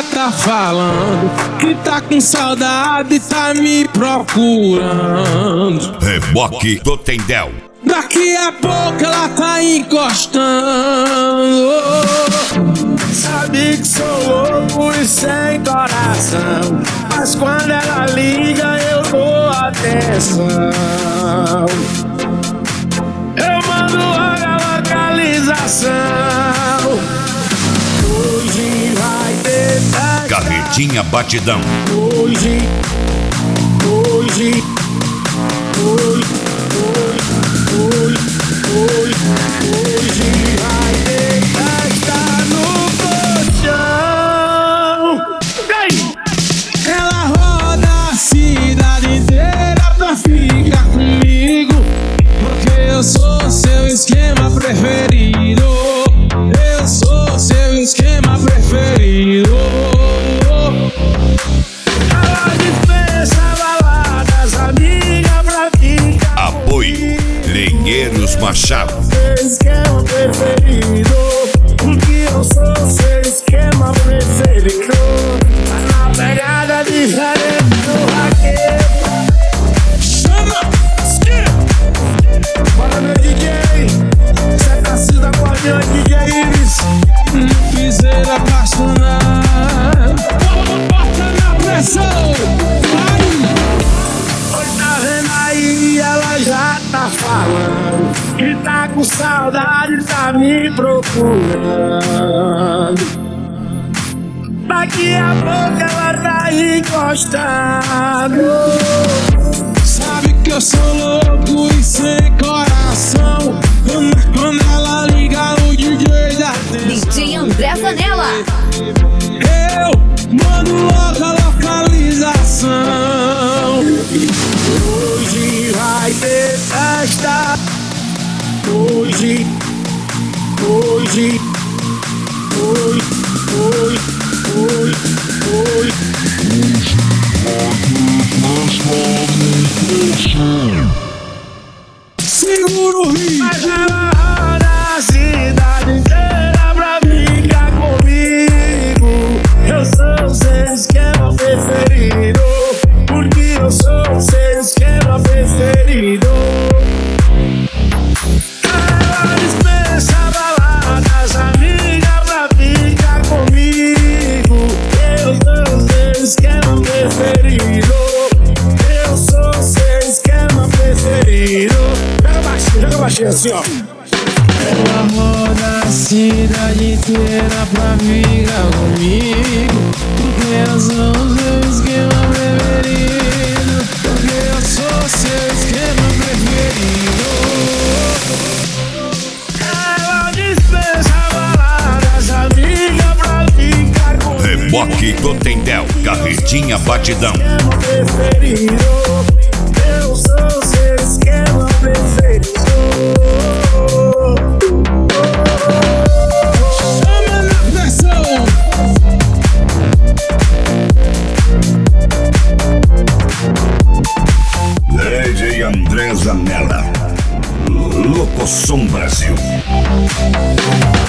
já tá falando que tá com saudade e tá me procurando. Reboque do Tendel. Daqui a pouco ela tá encostando. Sabe que sou louco e sem coração, mas quando ela liga eu dou atenção. Eu mando logo a localização. Hoje vai ter festa. Carretinha Batidão. Hoje vai ter festa no colchão. Ela roda a cidade inteira pra ficar comigo, porque eu sou seu esquema preferido. Eu sou seu esquema preferido. Ela dispensa baladas, amiga, pra ficar. Apoio Lenheiros Machado. Seu esquema preferido, porque eu sou seu esquema preferido. Tá na pegada diferente do raquete. Chama! Bora meu DJ, cê precisa guardar o DJ Iris. Fizer apaixonar. Bota na pressão, vai! Hoje tá vendo aí, ela já tá falando que tá com saudade, tá me procurando. Daqui a pouco ela tá encostando. Sabe que eu sou louco e sem coração. Quando ela liga o DJ da DJ André Zanella. eu mando logo a localização. Hoje vai ter festa. Hoje segura o ritmo. Mas ela roda a cidade inteira pra ficar comigo. Eu sou seu esquema preferido, porque eu sou seu esquema preferido. Ela dispensa baladas, amiga, pra ficar comigo. Eu sou seu esquema preferido. Eu sou seu esquema preferido. Joga baixinho assim, ó. Ela roda a cidade inteira pra ficar comigo, porque eu sou seu esquema preferido. Porque eu sou seu esquema preferido. Ela dispensa baladas, amiga, pra ficar comigo. Reboque do Tendel. Carretinha Batidão. Esquema preferido. Eu sou seu esquema preferido. Chama na pressão. DJ André Zanella. Locoção Brasil.